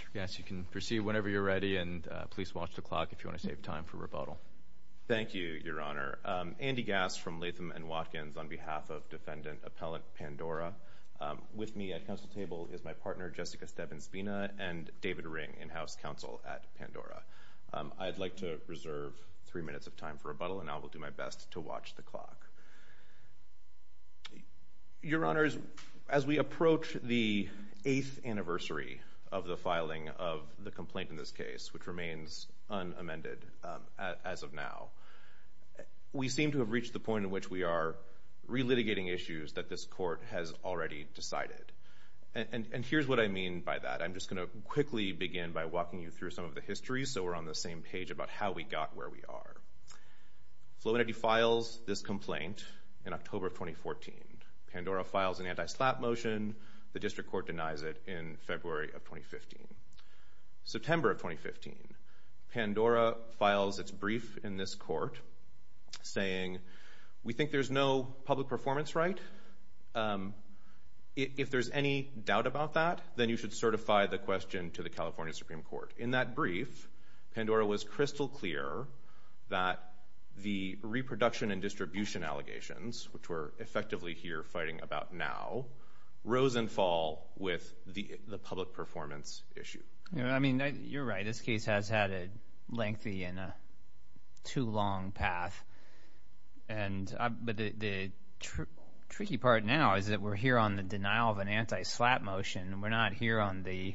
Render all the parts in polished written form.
Yes, you can proceed whenever you're ready, and please watch the clock if you want to save time for rebuttal. Thank you, Your Honor. Andy Gass from Latham & Watkins on behalf of Defendant Appellant Pandora. With me at counsel table is my partner, Jessica Stebbins-Spina, and David Ring, in-house counsel at Pandora. I'd like to reserve 3 minutes of time for rebuttal, and I will do my best to watch the clock. Your Honors, as we approach the 8th anniversary of the filing of the complaint in this case, which remains unamended as of now, we seem to have reached the point in which we are relitigating issues that this court has already decided. And here's what I mean by that. I'm just going to quickly begin by walking you through some of the history so we're on the same page about how we got where we are. Flow Entity files this complaint in October of 2014. Pandora files an anti-SLAPP motion. The district court denies it in February of 2015. September of 2015, Pandora files its brief in this court saying, we think there's no public performance right. If there's any doubt about that, then you should certify the question to the California Supreme Court. In that brief, Pandora was crystal clear that the reproduction and distribution allegations, which we're effectively here fighting about now, rose and fall with the public performance issue. I mean, you're right. This case has had a lengthy and a too long path. But the tricky part now is that we're here on the denial of an anti-SLAPP motion. We're not here on the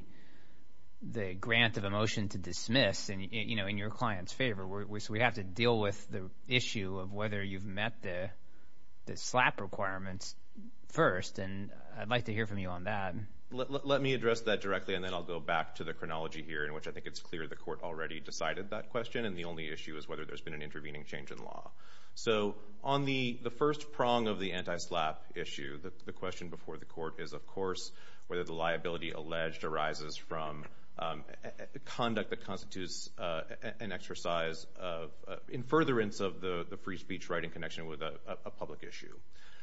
grant of a motion to dismiss, in your client's favor. So we have to deal with the issue of whether you've met the SLAPP requirements first, and I'd like to hear from you on that. Let me address that directly, and then I'll go back to the chronology here, in which I think it's clear the court already decided that question, and the only issue is whether there's been an intervening change in law. So on the first prong of the anti-SLAPP issue, the question before the court is, of course, whether the liability alleged arises from conduct that constitutes an exercise in furtherance of the free speech right in connection with a public issue.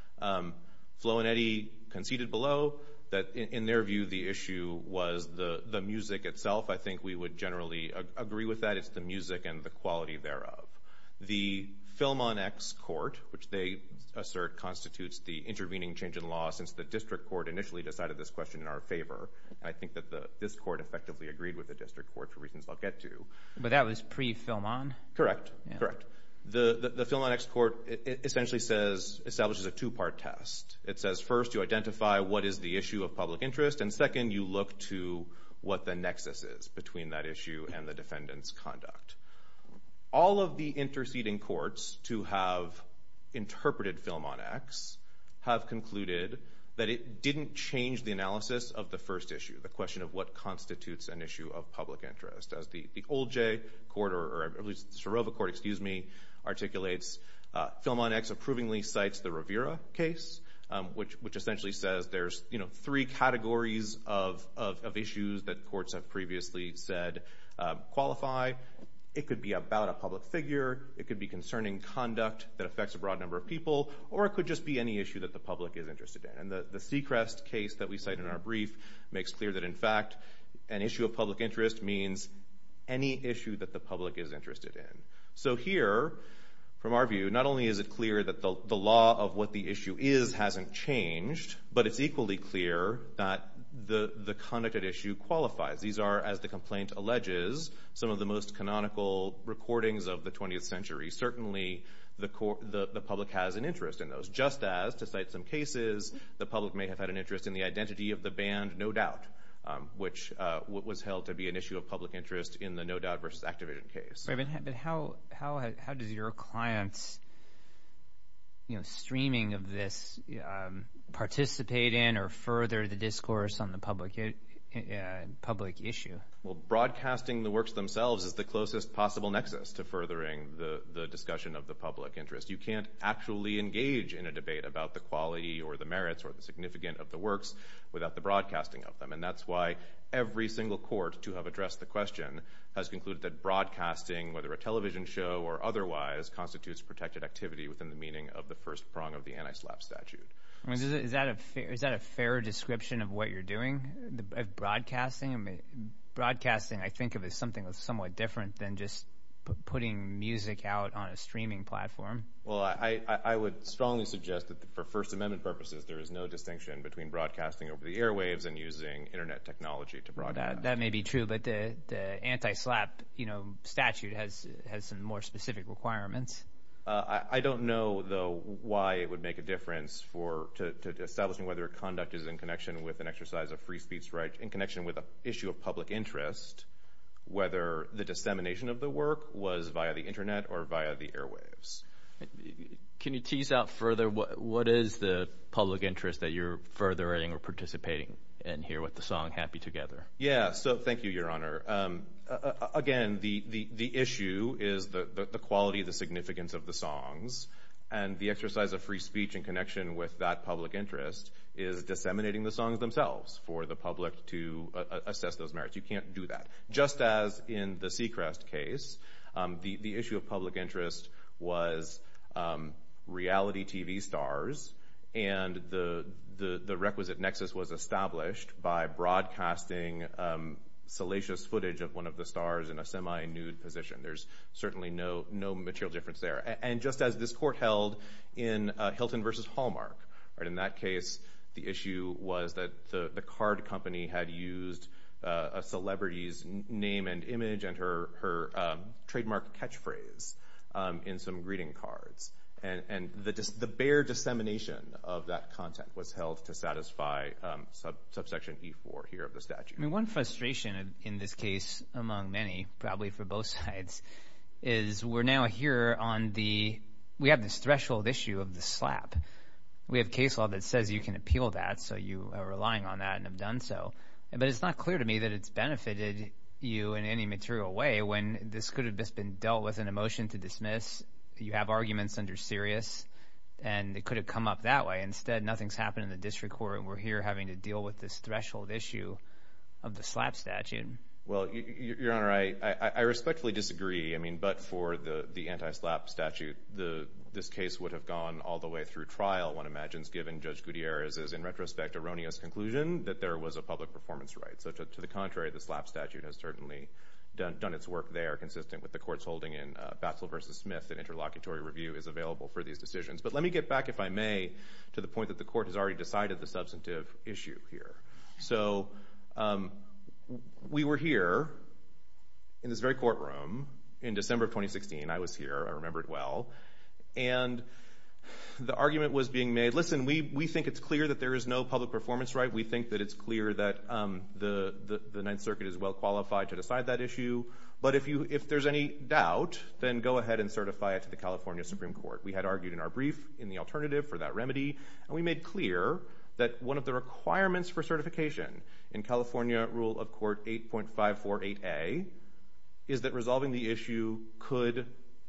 Flo and Eddie conceded below that, in their view, the issue was the music itself. I think we would generally agree with that. It's the music and the quality thereof. The Film on X court, which they assert constitutes the intervening change in law since the district court initially decided this question in our favor, and I think that this court effectively agreed with the district court for reasons I'll get to. But that was pre-Film On? Correct. Yeah. Correct. The Film on X court essentially establishes a two-part test. It says, first, you identify what is the issue of public interest, and second, you look to what the nexus is between that issue and the defendant's conduct. All of the interceding courts to have interpreted Film on X have concluded that it didn't change the analysis of the first issue, the question of what constitutes an issue of public interest. As the Old J court, or at least the Sarova court, articulates, Film on X approvingly cites the Rivera case, which essentially says there's three categories of issues that courts have previously said qualify. It could be about a public figure, it could be concerning conduct that affects a broad number of people, or it could just be any issue that the public is interested in. And the Seacrest case that we cite in our brief makes clear that, in fact, an issue of public interest means any issue that the public is interested in. So here, from our view, not only is it clear that the law of what the issue is hasn't changed, but it's equally clear that the conduct at issue qualifies. These are, as the complaint alleges, some of the most canonical recordings of the 20th century. Certainly, the public has an interest in those, just as, to cite some cases, the public may have had an interest in the identity of the band No Doubt, which was held to be an issue of public interest in the No Doubt versus Activision case. Right, but how does your client's streaming of this participate in or further the discourse on the public issue? Well, broadcasting the works themselves is the closest possible nexus to furthering the discussion of the public interest. You can't actually engage in a debate about the quality or the merits or the significance of the works without the broadcasting of them. And that's why every single court to have addressed the question has concluded that broadcasting, whether a television show or otherwise, constitutes protected activity within the meaning of the first prong of the anti-SLAPP statute. I mean, is that a fair description of what you're doing, of broadcasting? I mean, broadcasting, I think of as something that's somewhat different than just putting music out on a streaming platform. Well, I would strongly suggest that for First Amendment purposes, there is no distinction between broadcasting over the airwaves and using internet technology to broadcast. That may be true, but the anti-SLAPP, statute has some more specific requirements. I don't know, though, why it would make a difference to establishing whether conduct is in connection with an exercise of free speech right, in connection with an issue of public interest, whether the dissemination of the work was via the internet or via the airwaves. Can you tease out further what is the public interest that you're furthering or participating in here with the song Happy Together? Yeah, so thank you, Your Honor. Again, the issue is the quality, the significance of the songs, and the exercise of free speech in connection with that public interest is disseminating the songs themselves for the public to assess those merits. You can't do that. Just as in the Seacrest case, the issue of public interest was reality TV stars, and the requisite nexus was established by broadcasting salacious footage of one of the stars in a semi-nude position. There's certainly no material difference there. And just as this court held in Hilton versus Hallmark, right, in that case, the issue was that the card company had used a celebrity's name and image and her trademark catchphrase in some greeting cards. And the bare dissemination of that content was held to satisfy subsection E4 here of the statute. I mean, one frustration in this case, among many, probably for both sides, is we're now here we have this threshold issue of the SLAPP. We have case law that says you can appeal that, so you are relying on that and have done so. But it's not clear to me that it's benefited you in any material way when this could have just been dealt with in a motion to dismiss. You have arguments under Sirius, and it could have come up that way. Instead, nothing's happened in the district court, and we're here having to deal with this threshold issue of the SLAPP statute. Well, Your Honor, I respectfully disagree. I mean, but for the anti-SLAPP statute, this case would have gone all the way through trial, one imagines, given Judge Gutierrez's, in retrospect, erroneous conclusion that there was a public performance right. So to the contrary, the SLAPP statute has certainly done its work there, consistent with the court's holding in Batzel versus Smith, that interlocutory review is available for these decisions. But let me get back, if I may, to the point that the court has already decided the substantive issue here. So we were here in this very courtroom in December of 2016. I was here. I remember it well. And the argument was being made, listen, we think it's clear that there is no public performance right. We think that it's clear that the Ninth Circuit is well qualified to decide that issue. But if there's any doubt, then go ahead and certify it to the California Supreme Court. We had argued in our brief in the alternative for that remedy, and we made clear that one of the requirements for certification in California Rule of Court 8.548A is that resolving the issue could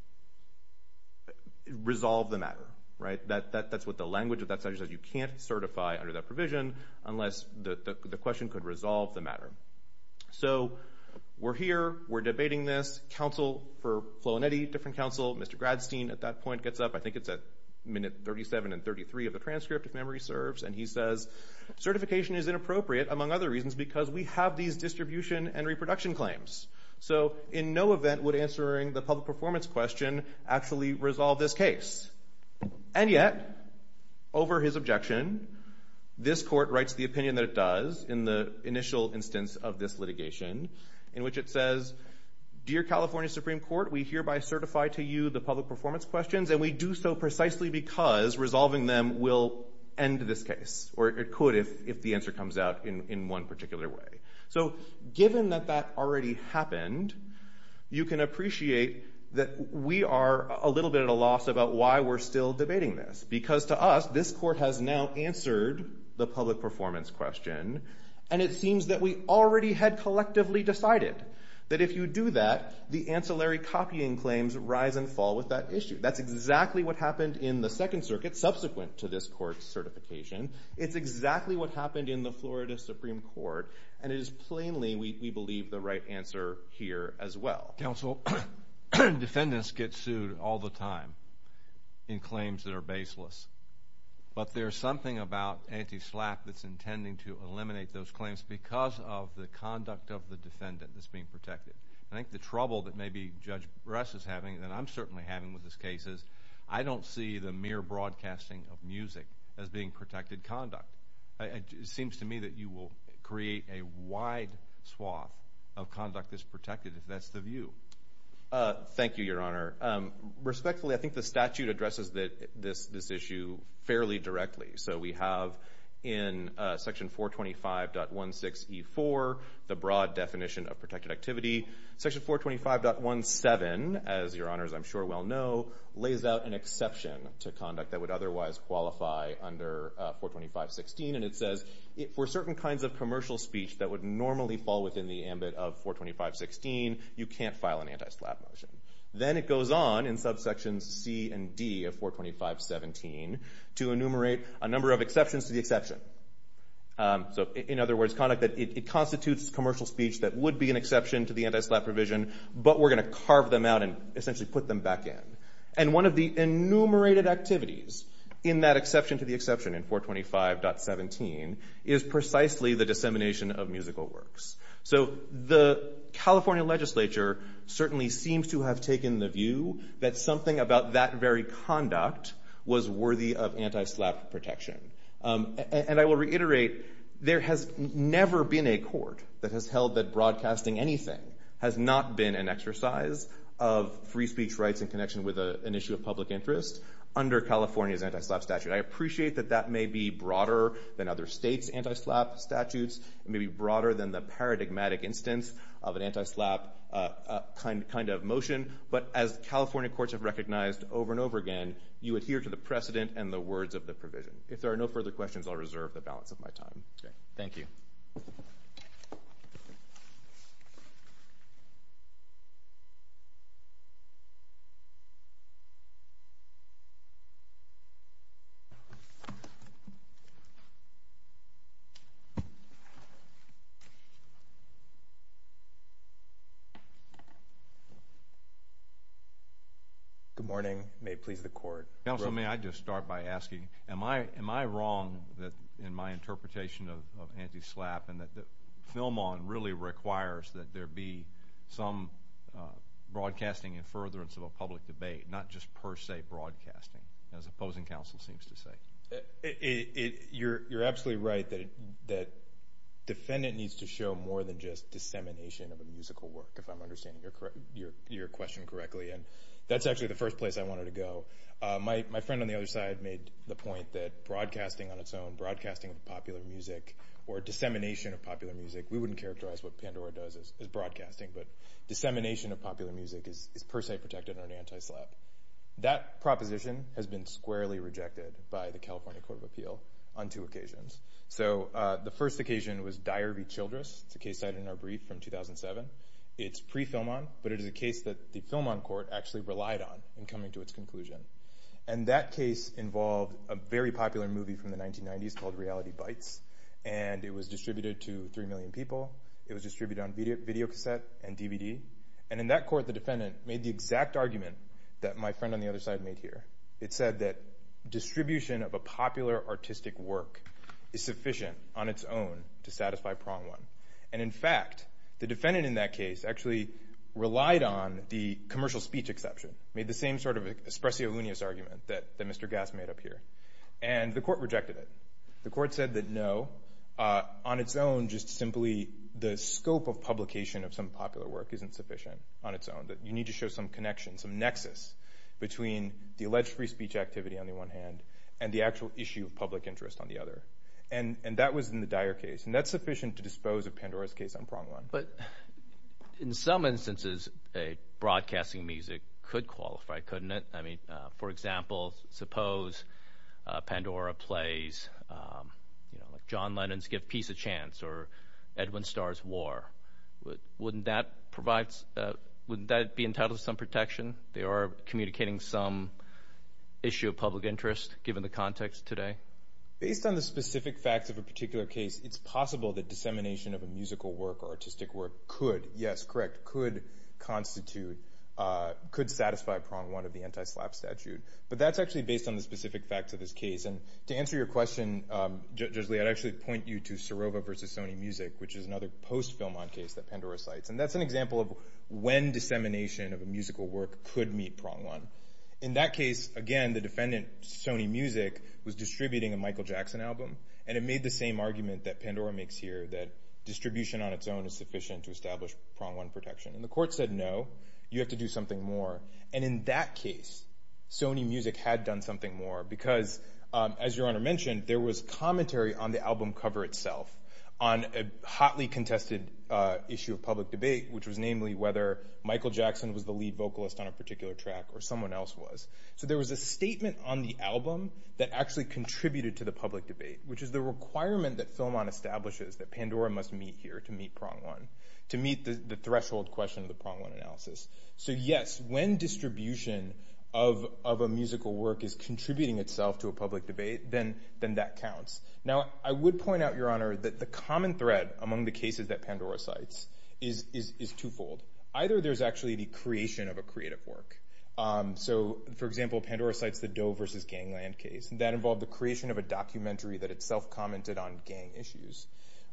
resolve the matter, right? That's what the language of that statute says. You can't certify under that provision unless the question could resolve the matter. So we're here. We're debating this. Counsel for Flonetti, different counsel, Mr. Gradstein at that point gets up. I think it's at minute 37 and 33 of the transcript, if memory serves, and he says, certification is inappropriate, among other reasons, because we have these distribution and reproduction claims. So in no event would answering the public performance question actually resolve this case. And yet, over his objection, this court writes the opinion that it does in the initial instance of this litigation, in which it says, Dear California Supreme Court, we hereby certify to you the public performance questions, and we do so precisely because resolving them will end this case, or it could if the answer comes out in one particular way. So given that that already happened, you can appreciate that we are a little bit at a loss about why we're still debating this. Because to us, this court has now answered the public performance question, and it seems that we already had collectively decided that if you do that, the ancillary copying claims rise and fall with that issue. That's exactly what happened in the Second Circuit subsequent to this court's certification. It's exactly what happened in the Florida Supreme Court, and it is plainly, we believe, the right answer here as well. Counsel, defendants get sued all the time in claims that are baseless. But there's something about anti-SLAPP that's intending to eliminate those claims because of the conduct of the defendant that's being protected. I think the trouble that maybe Judge Bress is having, and I'm certainly having with this case, is I don't see the mere broadcasting of music as being protected conduct. It seems to me that you will create a wide swath of conduct that's protected if that's the view. Thank you, Your Honor. Respectfully, I think the statute addresses this issue fairly directly. So we have in Section 425.16E4 the broad definition of protected activity. Section 425.17, as Your Honors I'm sure well know, lays out an exception to conduct that would otherwise qualify under 425.16, and it says for certain kinds of commercial speech that would normally fall within the ambit of 425.16, you can't file an anti-SLAPP motion. Then it goes on in subsections C and D of 425.17 to enumerate a number of exceptions to the exception. So in other words, conduct that it constitutes commercial speech that would be an exception to the anti-SLAPP provision, but we're going to carve them out and essentially put them back in. And one of the enumerated activities in that exception to the exception in 425.17 is precisely the dissemination of musical works. So the California legislature certainly seems to have taken the view that something about that very conduct was worthy of anti-SLAPP protection. And I will reiterate, there has never been a court that has held that broadcasting anything has not been an exercise of free speech rights in connection with an issue of public interest under California's anti-SLAPP statute. I appreciate that that may be broader than other states' anti-SLAPP statutes. It may be broader than the paradigmatic instance of an anti-SLAPP kind of motion. But as California courts have recognized over and over again, you adhere to the precedent and the words of the provision. If there are no further questions, I'll reserve the balance of my time. Okay. Thank you. Good morning. May it please the court. Counsel, may I just start by asking, am I wrong that in my interpretation of anti-SLAPP and that Philmon really requires that there be some broadcasting in furtherance of a public debate, not just per se broadcasting, as opposing counsel seems to say? You're absolutely right that defendant needs to show more than just dissemination of a musical work, if I'm understanding your question correctly. And that's actually the first place I wanted to go. My friend on the other side made the point that broadcasting on its own, broadcasting of popular music or dissemination of popular music, we wouldn't characterize what Pandora does as broadcasting, but dissemination of popular music is per se protected under anti-SLAPP. That proposition has been squarely rejected by the California Court of Appeal on 2 occasions. So the first occasion was Dyer v. Childress. It's a case cited in our brief from 2007. It's pre-Philmon, but it is a case that the Philmon court actually relied on in coming to its conclusion. And that case involved a very popular movie from the 1990s called Reality Bites, and it was distributed to 3 million people. It was distributed on video cassette and DVD. And in that court, the defendant made the exact argument that my friend on the other side made here. It said that distribution of a popular artistic work is sufficient on its own to satisfy prong 1. And in fact, the defendant in that case actually relied on the commercial speech exception, made the same sort of expressio unius argument that Mr. Gass made up here. And the court rejected it. The court said that no, on its own, just simply the scope of publication of some popular work isn't sufficient on its own, that you need to show some connection, some nexus between the alleged free speech activity on the one hand and the actual issue of public interest on the other. And that was in the Dyer case. And that's sufficient to dispose of Pandora's case on prong 1. But in some instances, broadcasting music could qualify, couldn't it? I mean, for example, suppose Pandora plays, like John Lennon's Give Peace a Chance or Edwin Starr's War. Wouldn't that provides, would that be entitled to some protection? They are communicating some issue of public interest, given the context today? Based on the specific facts of a particular case, it's possible that dissemination of a musical work or artistic work could constitute, could satisfy prong one of the anti-SLAPP statute. But that's actually based on the specific facts of this case. And to answer your question, Judge Lee, I'd actually point you to Serova versus Sony Music, which is another post-Philmon case that Pandora cites. And that's an example of when dissemination of a musical work could meet prong one. In that case, again, the defendant, Sony Music, was distributing a Michael Jackson album, and it made the same argument that Pandora makes here, that distribution on its own is sufficient to establish prong one protection. And the court said, no, you have to do something more. And in that case, Sony Music had done something more because, as Your Honor mentioned, there was commentary on the album cover itself on a hotly contested issue of public debate, which was namely whether Michael Jackson was the lead vocalist on a particular track or someone else was. So there was a statement on the album that actually contributed to the public debate, which is the requirement that Philmon establishes that Pandora must meet here to meet prong one, to meet the threshold question of the prong one analysis. So yes, when distribution of a musical work is contributing itself to a public debate, then that counts. Now, I would point out, Your Honor, that the common thread among the cases that Pandora cites is twofold. Either there's actually the creation of a creative work. So, for example, Pandora cites the Doe versus Gangland case. And that involved the creation of a documentary that itself commented on gang issues.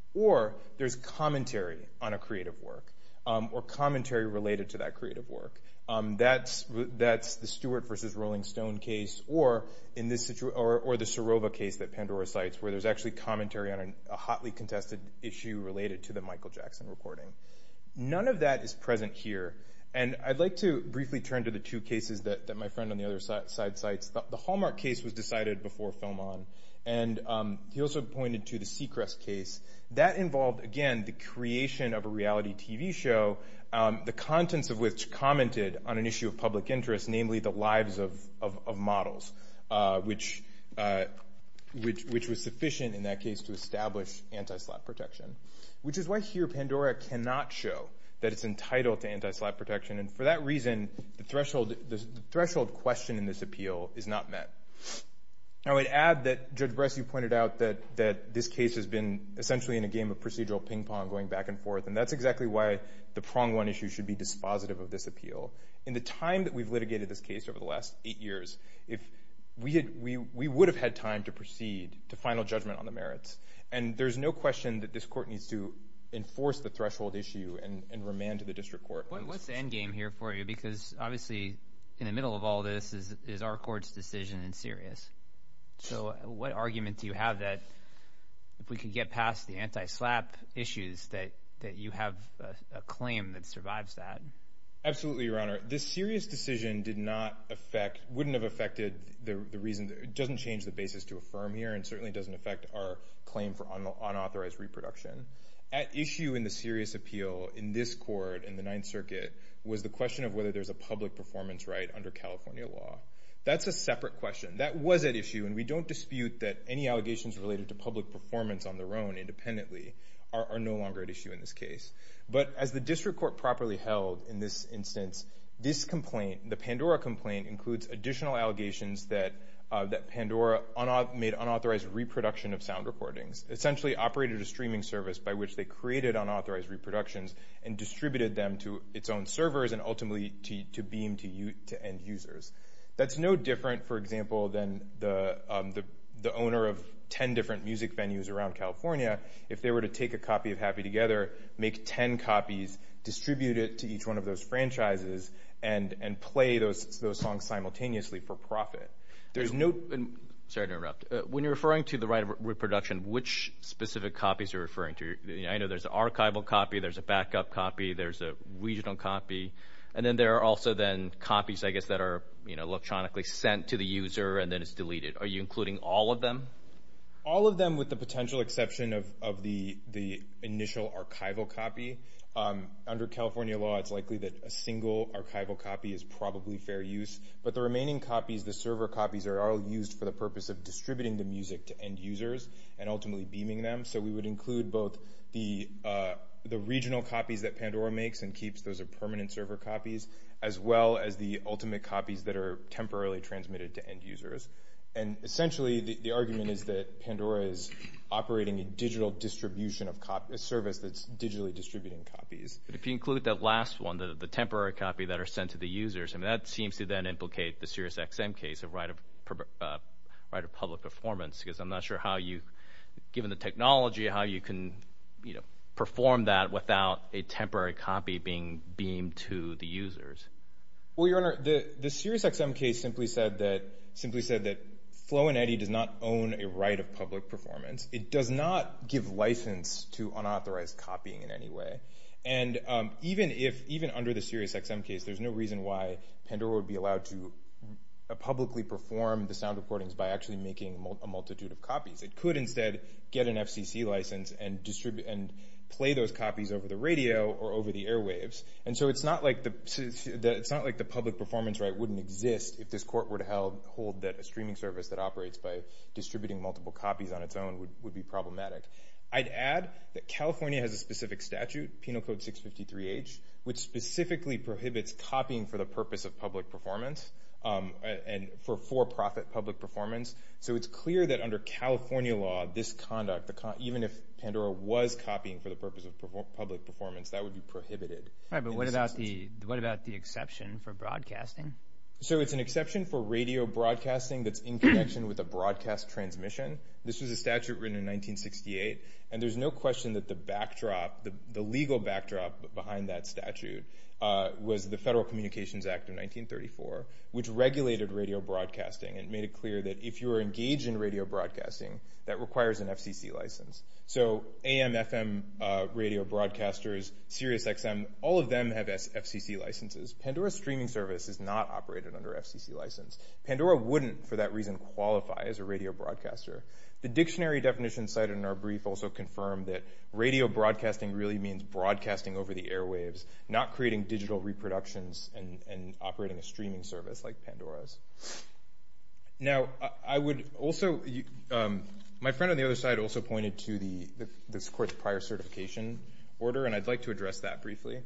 Or there's commentary on a creative work, or commentary related to that creative work. That's the Stewart versus Rolling Stone case, or in this or the Serova case that Pandora cites, where there's actually commentary on a hotly contested issue related to the Michael Jackson recording. None of that is present here. And I'd like to briefly turn to the two cases that my friend on the other side cites. The Hallmark case was decided before Philmon, and he also pointed to the Seacrest case. That involved, again, the creation of a reality TV show, the contents of which commented on an issue of public interest, namely the lives of models, which was sufficient in that case to establish anti-SLAPP protection. Which is why here Pandora cannot show that it's entitled to anti-SLAPP protection, and for that reason, the threshold question in this appeal is not met. I would add that Judge Bress, you pointed out that this case has been essentially in a game of procedural ping pong going back and forth, and that's exactly why the prong one issue should be dispositive of this appeal. In the time that we've litigated this case over the last 8 years, if we would have had time to proceed to final judgment on the merits, and there's no question that this court needs to enforce the threshold issue and remand to the district court. What's the end game here for you? Because obviously in the middle of all this is our court's decision in Sirius. So what argument do you have that if we could get past the anti-SLAPP issues that you have a claim that survives that? Absolutely, Your Honor. This Sirius decision wouldn't have affected the reason. It doesn't change the basis to affirm here, and certainly doesn't affect our claim for unauthorized reproduction. At issue in the Sirius appeal in this court, in the Ninth Circuit, was the question of whether there's a public performance right under California law. That's a separate question. That was at issue, and we don't dispute that any allegations related to public performance on their own independently are no longer at issue in this case. But as the district court properly held in this instance, this complaint, the Pandora complaint, includes additional allegations that Pandora made unauthorized reproduction of sound recordings, essentially operated a streaming service by which they created unauthorized reproductions and distributed them to its own servers and ultimately to beam to end users. That's no different, for example, than the owner of 10 different music venues around California, if they were to take a copy of Happy Together, make 10 copies, distribute it to each one of those franchises, and play those songs simultaneously for profit. There's no... Sorry to interrupt. When you're referring to the right of reproduction, which specific copies are you referring to? I know there's an archival copy, there's a backup copy, there's a regional copy, and then there are also then copies, I guess, that are electronically sent to the user and then it's deleted. Are you including all of them? All of them, with the potential exception of the initial archival copy. Under California law, it's likely that a single archival copy is probably fair use, but the remaining copies, the server copies, are all used for the purpose of distributing the music to end users and ultimately beaming them. So we would include both the the regional copies that Pandora makes and keeps. Those are permanent server copies, as well as the ultimate copies that are temporarily transmitted to end users. And essentially, the argument is that Pandora is operating a digital distribution of a service that's digitally distributing copies. But if you include that last one, the temporary copy that are sent to the users, I mean, that seems to then implicate the SiriusXM case of right of public performance, because I'm not sure how you, given the technology, how you can, perform that without a temporary copy being beamed to the users. Well, Your Honor, the SiriusXM case simply said that Flo and Eddie does not own a right of public performance. It does not give license to unauthorized copying in any way. And even under the SiriusXM case, there's no reason why Pandora would be allowed to publicly perform the sound recordings by actually making a multitude of copies. It could instead get an FCC license and distribute and play those copies over the radio or over the airwaves. And so it's not like the public performance right wouldn't exist if this court were to hold that a streaming service that operates by distributing multiple copies on its own would be problematic. I'd add that California has a specific statute, Penal Code 653H, which specifically prohibits copying for the purpose of public performance and for-profit public performance. So it's clear that under California law, this conduct, even if Pandora was copying for the purpose of public performance, that would be prohibited. Right, but what about the exception for broadcasting? So it's an exception for radio broadcasting that's in connection with a broadcast transmission. This was a statute written in 1968, and there's no question that the legal backdrop behind that statute was the Federal Communications Act of 1934, which regulated radio broadcasting and made it clear that if you are engaged in radio broadcasting, that requires an FCC license. So AM, FM radio broadcasters, SiriusXM, all of them have FCC licenses. Pandora's streaming service is not operated under FCC license. Pandora wouldn't, for that reason, qualify as a radio broadcaster. The dictionary definition cited in our brief also confirmed that radio broadcasting really means broadcasting over the airwaves, not creating digital reproductions and operating a streaming service like Pandora's. Now, I would also, my friend on the other side also pointed to this court's prior certification order, and I'd like to address that briefly.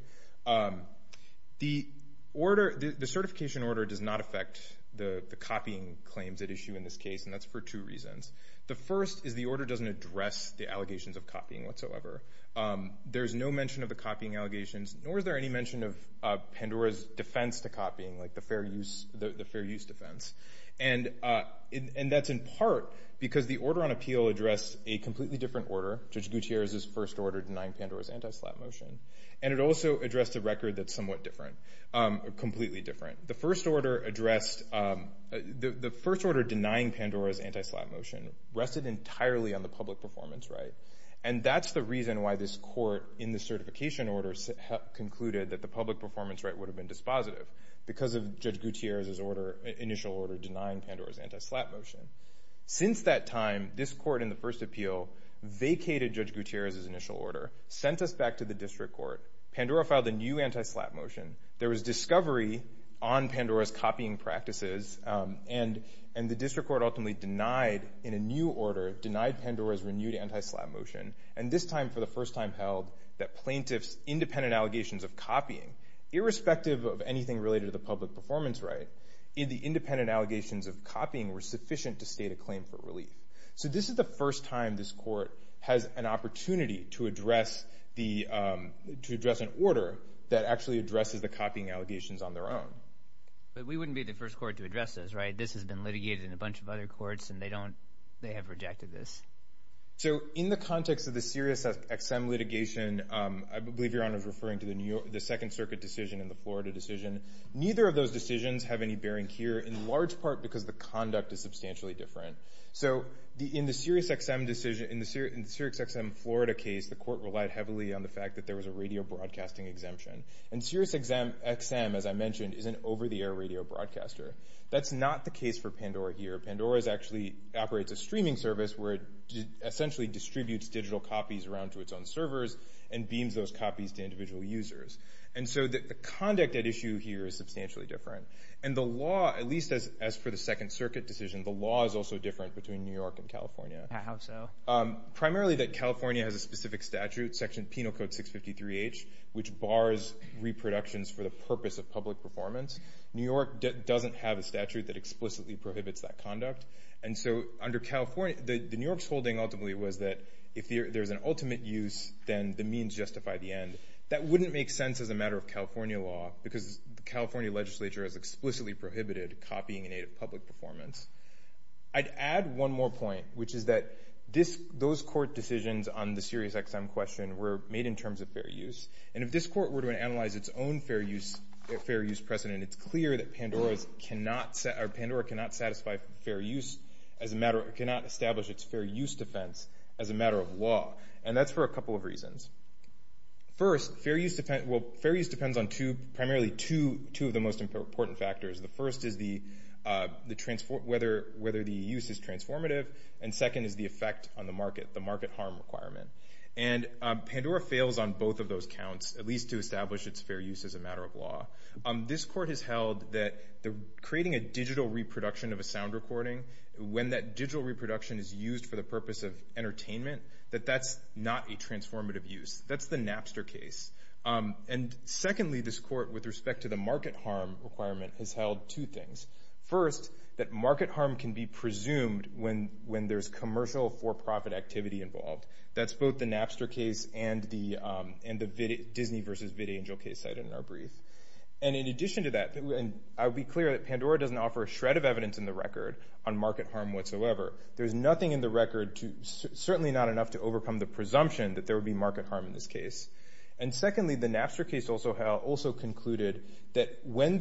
The certification order does not affect the copying claims at issue in this case, and that's for two reasons. The first is the order doesn't address the allegations of copying whatsoever. There's no mention of the copying allegations, nor is there any mention of Pandora's defense to copying, like the fair use defense. And that's in part because the order on appeal addressed a completely different order, Judge Gutierrez's first order denying Pandora's anti-SLAPP motion. And it also addressed a record that's somewhat different, completely different. The first order addressed, the first order denying Pandora's anti-SLAPP motion rested entirely on the public performance right. And that's the reason why this court, in the certification order, concluded that the public performance right would have been dispositive, because of Judge Gutierrez's initial order denying Pandora's anti-SLAPP motion. Since that time, this court in the first appeal vacated Judge Gutierrez's initial order, sent us back to the district court. Pandora filed a new anti-SLAPP motion. There was discovery on Pandora's copying practices, and the district court ultimately denied, in a new order, denied Pandora's renewed anti-SLAPP motion, and this time, for the first time, held that plaintiffs' independent allegations of copying, irrespective of anything related to the public performance right, the independent allegations of copying were sufficient to state a claim for relief. So this is the first time this court has an opportunity to address an order that actually addresses the copying allegations on their own. But we wouldn't be the first court to address this, right? This has been litigated in a bunch of other courts, and they have rejected this. So in the context of the SiriusXM litigation, I believe Your Honor is referring to the Second Circuit decision and the Florida decision. Neither of those decisions have any bearing here, in large part because the conduct is substantially different. So in the SiriusXM decision, in the SiriusXM Florida case, the court relied heavily on the fact that there was a radio broadcasting exemption. And SiriusXM, as I mentioned, is an over-the-air radio broadcaster. That's not the case for Pandora here. Pandora actually operates a streaming service where it essentially distributes digital copies around to its own servers and beams those copies to individual users. And so the conduct at issue here is substantially different. And the law, at least as for the Second Circuit decision, the law is also different between New York and California. How so? Primarily that California has a specific statute, Section Penal Code 653H, which bars reproductions for the purpose of public performance. New York doesn't have a statute that explicitly prohibits that conduct. And so under California, the New York's holding ultimately was that if there's an ultimate use, then the means justify the end. That wouldn't make sense as a matter of California law because the California legislature has explicitly prohibited copying in aid of public performance. I'd add one more point, which is that those court decisions on the SiriusXM question were made in terms of fair use. And if this court were to analyze its own fair use precedent, it's clear that Pandora cannot satisfy fair use cannot establish its fair use defense as a matter of law. And that's for a couple of reasons. First, fair use depends on primarily two of the most important factors. The first is whether the use is transformative, and second is the effect on the market harm requirement. And Pandora fails on both of those counts, at least to establish its fair use as a matter of law. This court has held that creating a digital reproduction of a sound recording, when that digital reproduction is used for the purpose of entertainment, that's not a transformative use. That's the Napster case. And secondly, this court, with respect to the market harm requirement, has held two things. First, that market harm can be presumed when there's commercial for-profit activity involved. That's both the Napster case and the Disney versus VidAngel case cited in our brief. And in addition to that, and I'll be clear that Pandora doesn't offer a shred of evidence in the record on market harm whatsoever. There's nothing in the record certainly not enough to overcome the presumption that there would be market harm in this case. And secondly, the Napster case also concluded that when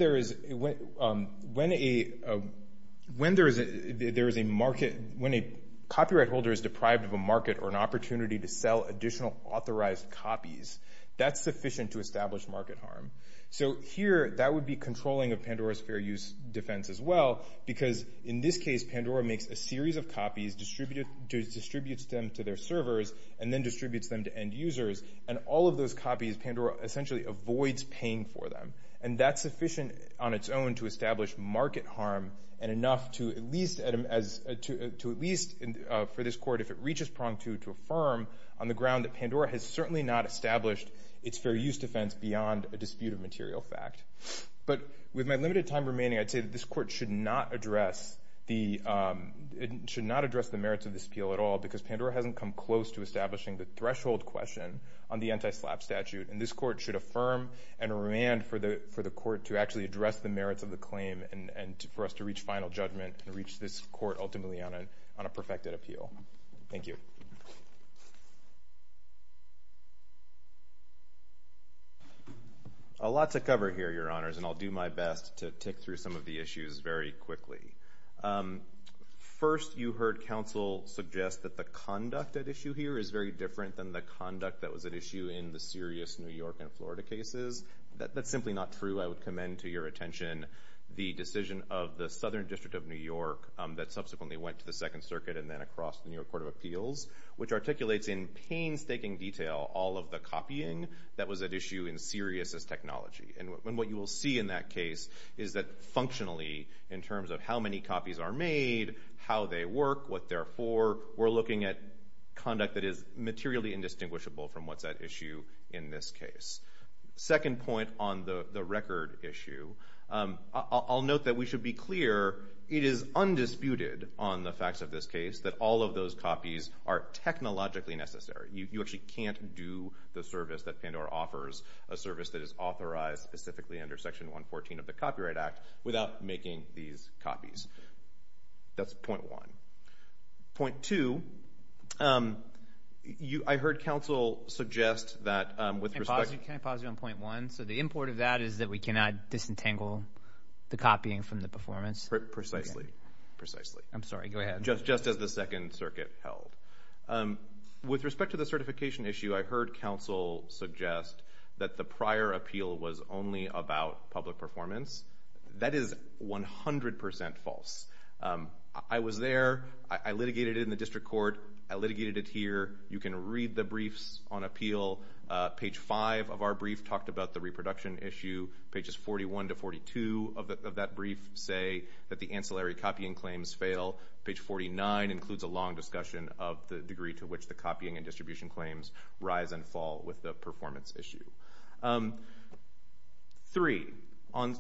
a copyright holder is deprived of a market or an opportunity to sell additional authorized copies, that's sufficient to establish market harm. So here, that would be controlling of Pandora's fair use defense as well, because in this case, Pandora makes a series of copies, distributes them to their servers, and then distributes them to end users. And all of those copies, Pandora essentially avoids paying for them. And that's sufficient on its own to establish market harm, and enough to at least for this court, if it reaches prong two, to affirm on the ground that Pandora has certainly not established its fair use defense beyond a dispute of material fact. But with my limited time remaining, I'd say that this court should not address the merits of this appeal at all, because Pandora hasn't come close to establishing the threshold question on the anti-SLAPP statute, and this court should affirm and remand for the court to actually address the merits of the claim and for us to reach final judgment and reach this court ultimately on a perfected appeal. Thank you. A lot to cover here, Your Honors, and I'll do my best to tick through some of the issues very quickly. First, you heard counsel suggest that the conduct at issue here is very different than the conduct that was at issue in the serious New York and Florida cases. That's simply not true. I would commend to your attention the decision of the Southern District of New York that subsequently went to the Second Circuit and then across the New York Court of Appeals, which articulates in painstaking detail all of the copying that was at issue in Sirius's technology. And what you will see in that case is that functionally, in terms of how many copies are made, how they work, what they're for, we're looking at conduct that is materially indistinguishable from what's at issue in this case. Second point on the record issue, I'll note that we should be clear, it is undisputed on the facts of this case that all of those copies are technologically necessary. You actually can't do the service that Pandora offers, a service that is authorized specifically under Section 114 of the Copyright Act, without making these copies. That's point one. Point two, I heard counsel suggest that with respect... Can I pause you on point one? So the import of that is that we cannot disentangle the copying from the performance? Precisely. Okay. Precisely. I'm sorry, go ahead. Just as the Second Circuit held. With respect to the certification issue, I heard counsel suggest that the prior appeal was only about public performance. That is 100% false. I was there. I litigated it in the district court. I litigated it here. You can read the briefs on appeal. Page 5 of our brief talked about the reproduction issue. Pages 41 to 42 of that brief say that the ancillary copying claims fail. Page 49 includes a long discussion of the degree to which the copying and distribution claims rise and fall with the performance issue. 3, on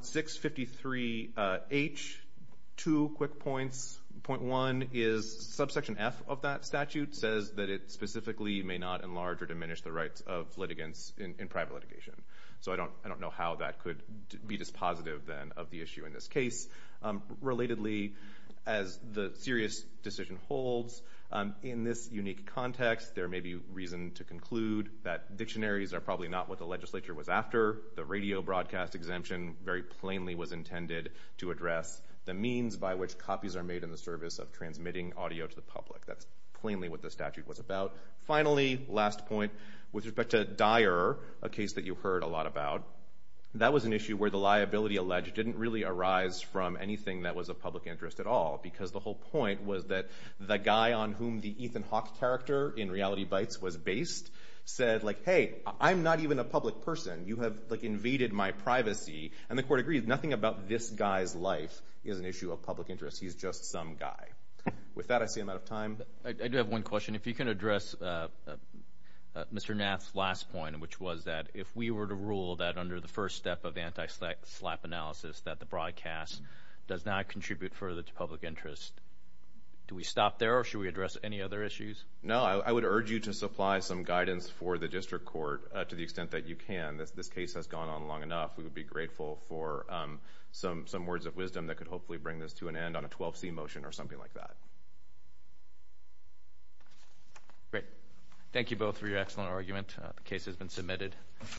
653H, 2 quick points. Point 1 is subsection F of that statute says that it specifically may not enlarge or diminish the rights of litigants in private litigation. So I don't know how that could be dispositive then of the issue in this case. Relatedly, as the Sirius decision holds, in this unique context, there may be reason to conclude that dictionaries are probably not what the legislature was after. The radio broadcast exemption very plainly was intended to address the means by which copies are made in the service of transmitting audio to the public. That's plainly what the statute was about. Finally, last point, with respect to Dyer, a case that you heard a lot about, that was an issue where the liability alleged didn't really arise from anything that was of public interest at all, because the whole point was that the guy on whom the Ethan Hawke character in Reality Bites was based said, like, hey, I'm not even a public person. You have, like, invaded my privacy. And the court agreed nothing about this guy's life is an issue of public interest. He's just some guy. With that, I see I'm out of time. I do have one question. If you can address Mr. Nath's last point, which was that if we were to rule that under the first step of anti-SLAPP analysis that the broadcast does not contribute further to public interest, do we stop there, or should we address any other issues? No, I would urge you to supply some guidance for the district court to the extent that you can. This case has gone on long enough. We would be grateful for some words of wisdom that could hopefully bring this to an end on a 12C motion or something like that. Great. Thank you both for your excellent argument. The case has been submitted.